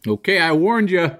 Okay, I warned you.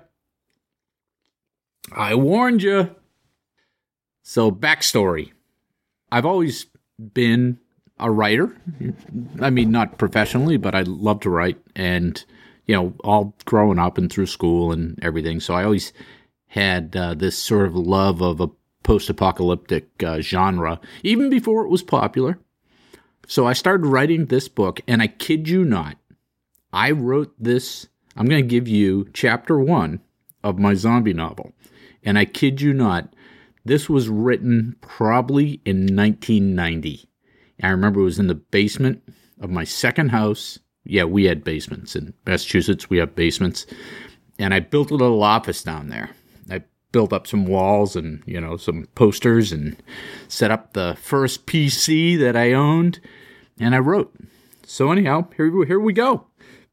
So, backstory. I've always been a writer. I mean, not professionally, but I love to write. And, all growing up and through school and everything. So I always had this sort of love of a post-apocalyptic genre, even before it was popular. So I started writing this book, and I kid you not, I wrote this. I'm going to give you chapter 1 of my zombie novel. And I kid you not, this was written probably in 1990. I remember it was in the basement of my second house. Yeah, we had basements. In Massachusetts, we have basements. And I built a little office down there. I built up some walls and, some posters and set up the first PC that I owned. And I wrote. So anyhow, here we go.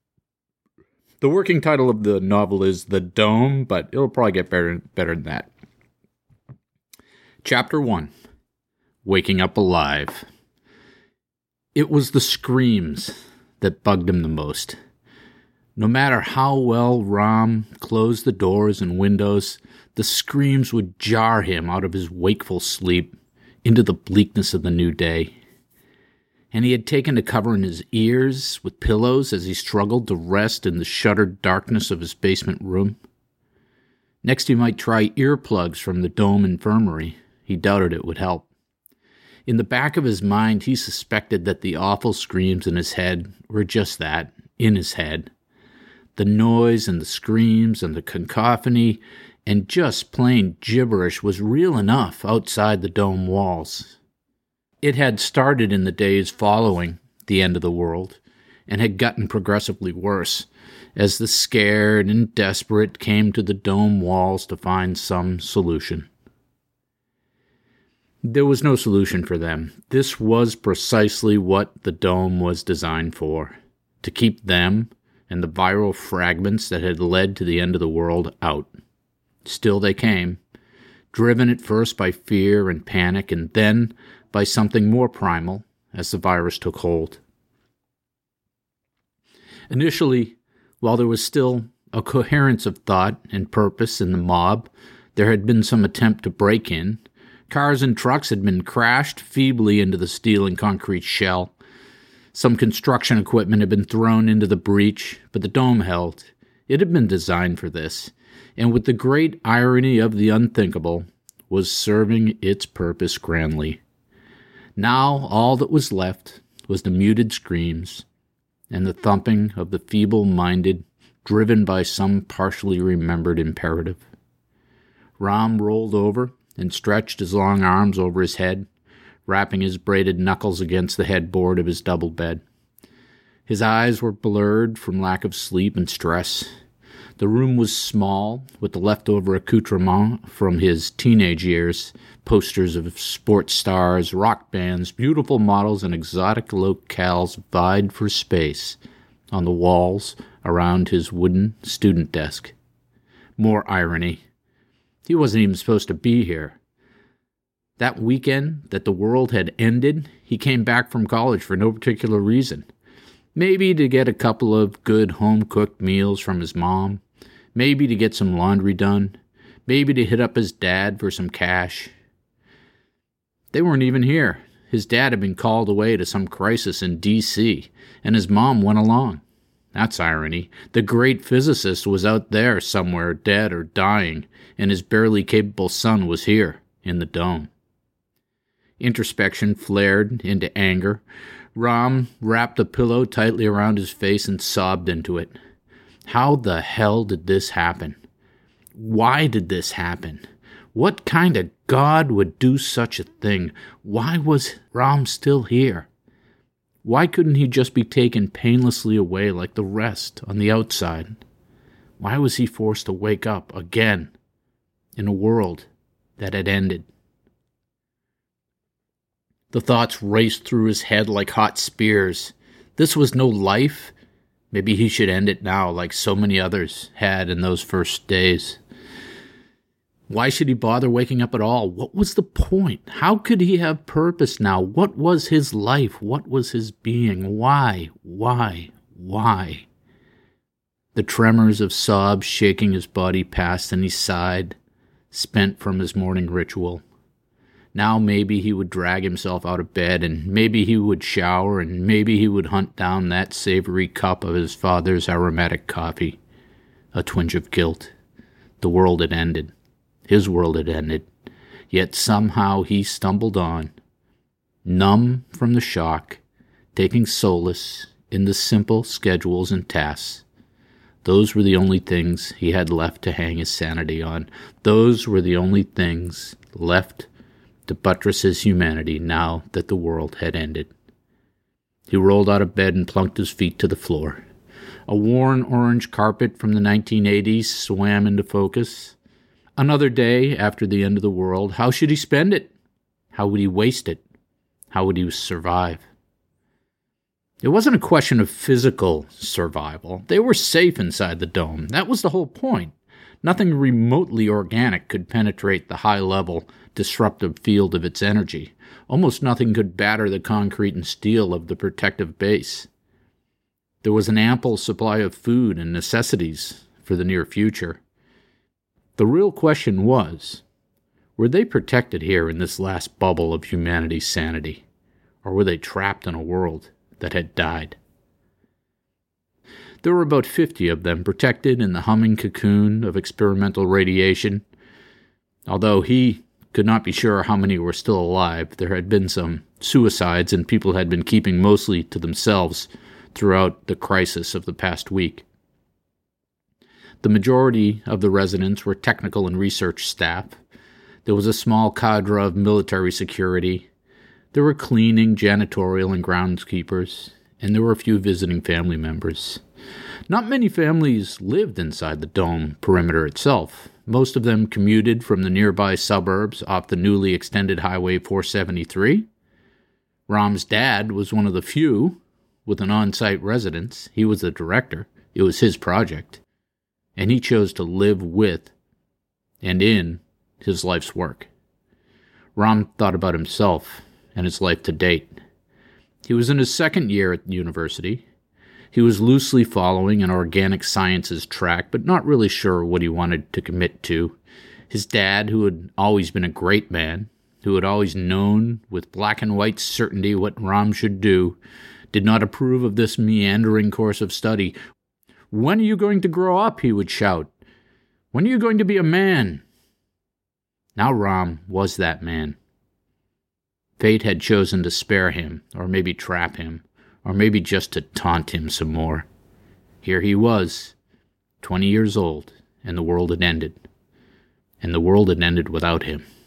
The working title of the novel is The Dome, but it'll probably get better than that. Chapter 1, Waking Up Alive. It was the screams that bugged him the most. No matter how well Ram closed the doors and windows, the screams would jar him out of his wakeful sleep into the bleakness of the new day. And he had taken to covering his ears with pillows as he struggled to rest in the shuttered darkness of his basement room. Next, he might try earplugs from the Dome Infirmary. He doubted it would help. In the back of his mind, he suspected that the awful screams in his head were just that, in his head. The noise and the screams and the cacophony and just plain gibberish was real enough outside the dome walls. It had started in the days following the end of the world and had gotten progressively worse as the scared and desperate came to the dome walls to find some solution. There was no solution for them. This was precisely what the dome was designed for, to keep them and the viral fragments that had led to the end of the world out. Still they came, driven at first by fear and panic, and then by something more primal as the virus took hold. Initially, while there was still a coherence of thought and purpose in the mob, there had been some attempt to break in. Cars and trucks had been crashed feebly into the steel and concrete shell. Some construction equipment had been thrown into the breach, but the dome held. It had been designed for this, and with the great irony of the unthinkable, was serving its purpose grandly. Now all that was left was the muted screams and the thumping of the feeble-minded, driven by some partially remembered imperative. Ram rolled over and stretched his long arms over his head, rapping his braided knuckles against the headboard of his double bed. His eyes were blurred from lack of sleep and stress. The room was small, with the leftover accoutrement from his teenage years, posters of sports stars, rock bands, beautiful models, and exotic locales vied for space on the walls around his wooden student desk. More irony. He wasn't even supposed to be here. That weekend that the world had ended, he came back from college for no particular reason. Maybe to get a couple of good home-cooked meals from his mom. Maybe to get some laundry done. Maybe to hit up his dad for some cash. They weren't even here. His dad had been called away to some crisis in D.C., and his mom went along. That's irony. The great physicist was out there somewhere, dead or dying, and his barely capable son was here, in the dome. Introspection flared into anger. Ram wrapped a pillow tightly around his face and sobbed into it. How the hell did this happen? Why did this happen? What kind of God would do such a thing? Why was Ram still here? Why couldn't he just be taken painlessly away like the rest on the outside? Why was he forced to wake up again in a world that had ended? The thoughts raced through his head like hot spears. This was no life. Maybe he should end it now like so many others had in those first days. Why should he bother waking up at all? What was the point? How could he have purpose now? What was his life? What was his being? Why? The tremors of sobs shaking his body passed, and he sighed, spent from his morning ritual. Now maybe he would drag himself out of bed, and maybe he would shower, and maybe he would hunt down that savory cup of his father's aromatic coffee. A twinge of guilt. The world had ended. His world had ended. Yet somehow he stumbled on, numb from the shock, taking solace in the simple schedules and tasks. Those were the only things he had left to hang his sanity on. Those were the only things left to buttress his humanity now that the world had ended. He rolled out of bed and plunked his feet to the floor. A worn orange carpet from the 1980s swam into focus. Another day after the end of the world. How should he spend it? How would he waste it? How would he survive? It wasn't a question of physical survival. They were safe inside the dome. That was the whole point. Nothing remotely organic could penetrate the high-level, disruptive field of its energy. Almost nothing could batter the concrete and steel of the protective base. There was an ample supply of food and necessities for the near future. The real question was, were they protected here in this last bubble of humanity's sanity, or were they trapped in a world that had died? There were about 50 of them protected in the humming cocoon of experimental radiation. Although he could not be sure how many were still alive, there had been some suicides and people had been keeping mostly to themselves throughout the crisis of the past week. The majority of the residents were technical and research staff. There was a small cadre of military security. There were cleaning, janitorial, and groundskeepers, and there were a few visiting family members. Not many families lived inside the dome perimeter itself. Most of them commuted from the nearby suburbs off the newly extended Highway 473. Ram's dad was one of the few with an on-site residence. He was the director. It was his project. And he chose to live with and in his life's work. Ram thought about himself and his life to date. He was in his second year at university. He was loosely following an organic sciences track, but not really sure what he wanted to commit to. His dad, who had always been a great man, who had always known with black and white certainty what Ram should do, did not approve of this meandering course of study. "When are you going to grow up?" he would shout. "When are you going to be a man?" Now Ram was that man. Fate had chosen to spare him, or maybe trap him, or maybe just to taunt him some more. Here he was, 20 years old, and the world had ended. And the world had ended without him.